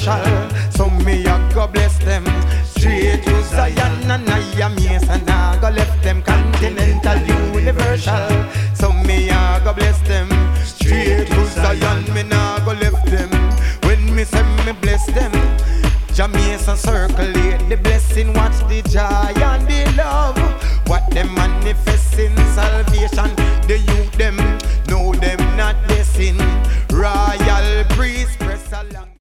universal. So me a go bless them. Straight to Zion and I am yes and I go left them continental universal. So me a go bless them. Straight to Zion, me nah go left them. When me say me bless them, Jamaican circulate the blessing, watch the joy and the love. What them manifesting